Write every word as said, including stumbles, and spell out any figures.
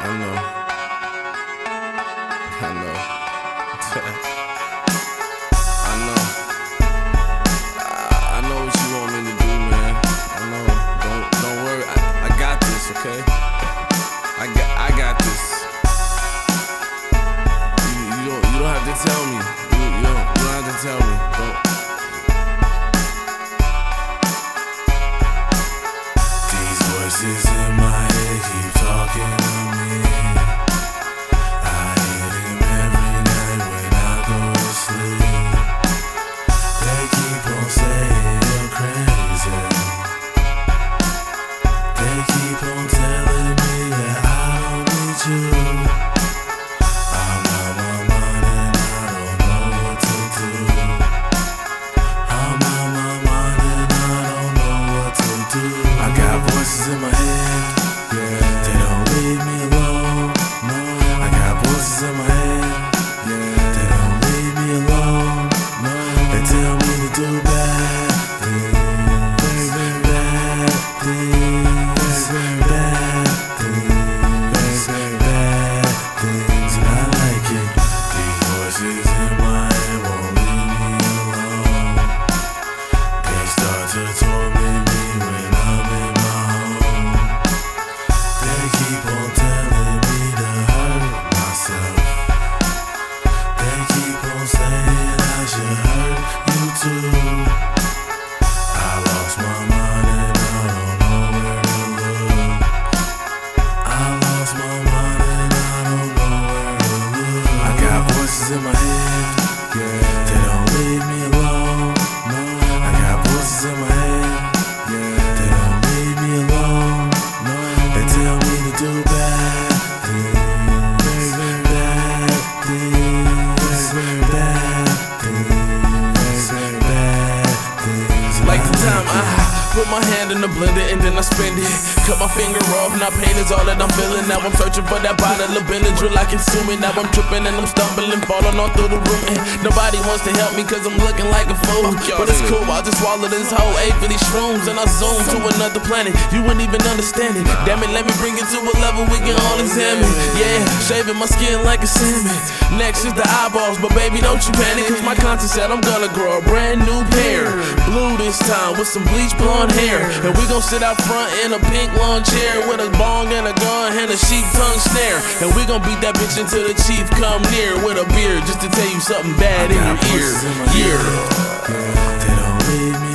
I know. I know. I know. I, I know what you want me to do, man. I know. Don't don't worry. I, I got this, okay? I got I got this. You, you don't you don't have to tell me. You, you don't you don't have to tell me. Don't. These voices in my head keep talking to me. I hear them every night when I go to sleep. They keep on saying you're crazy. They keep on telling me that I don't need you. I'm out my mind and I don't know what to do. I'm out my mind and I don't know what to do. I got voices in my head, yeah. They don't leave me alone, no. I got voices in my head, yeah. They don't leave me alone, no. They tell me to do bad things, very, very bad things, very, very bad things, very, very bad things, and I like it. These voices in my head won't leave me alone. They start to torment me when I'm in my home. They keep on telling me to hurt myself. They keep on saying I should hurt you too. I lost my mind and I don't know where to look. I lost my mind and I don't know where to look. I got voices in my head, yeah. They don't leave me alone, no. I got voices in my head, yeah. They don't leave me alone, no. They tell me to do bad things, very, very bad things, very, very bad things, very, very bad things. Like the time I put my hand in the blender and then I spend it. Cut my finger off, now pain is all that I'm feeling. Now I'm searching for that bottle of Benadryl I consume it. Now I'm tripping and I'm stumbling, falling all through the room. And nobody wants to help me cause I'm looking like a fool. But it's cool, I'll just swallow this whole eight for these shrooms. And I zoom to another planet, you wouldn't even understand it. Damn it, let me bring it to a level we can all examine. Yeah, shaving my skin like a salmon. Next is the eyeballs, but baby don't you panic. Cause my conscience said I'm gonna grow a brand new pair. Blue this time with some bleach blonde hair. And we gon' sit out front in a pink lawn chair with a bong and a gun and a sheep tongue snare. And we gon' beat that bitch until the chief come near with a beer just to tell you something bad in your ear. Yeah, they don't leave me